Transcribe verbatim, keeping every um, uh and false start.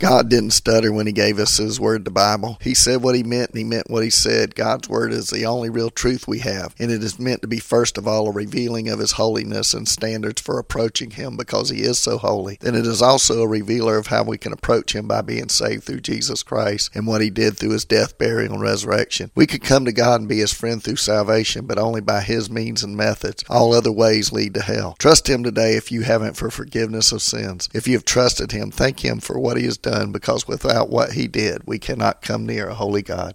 God didn't stutter when he gave us his word, the Bible. He said what he meant, and he meant what he said. God's word is the only real truth we have, and it is meant to be first of all a revealing of his holiness and standards for approaching him because he is so holy. Then it is also a revealer of how we can approach him by being saved through Jesus Christ and what he did through his death, burial, and resurrection. We could come to God and be his friend through salvation, but only by his means and methods. All other ways lead to hell. Trust him today if you haven't for forgiveness of sins. If you have trusted him, thank him for what he has done, because without what he did, we cannot come near a holy God.